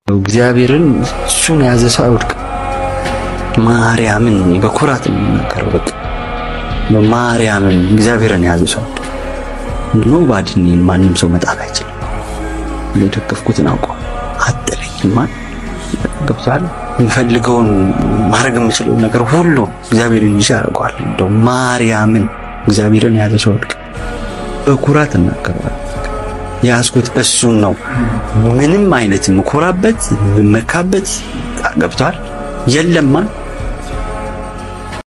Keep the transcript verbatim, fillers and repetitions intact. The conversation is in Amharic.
እግዚአብሔርን እሱን ያዘ ሰው አይወድቅ ማርያምን በኩራት ነው በቃ ማርያምን እግዚአብሔርን ያዘ ሰው ኖባዲ ማንም ሰው መጣል አይችልም ለተከፍኩት ነው አውቀው አጥለኝ ማን ገብቷል እንፈልገውን ማድረግ የምችለው ነገር ሁሉ እግዚአብሔርን ይሻርጓል እንደው ማርያምን እግዚአብሔርን ያዘ ሰው አይወድቅ በኩራት እናከራል ያስኩት እሱን ነው ምንም አይነት መኮራበት መካበት ገብቷል የለም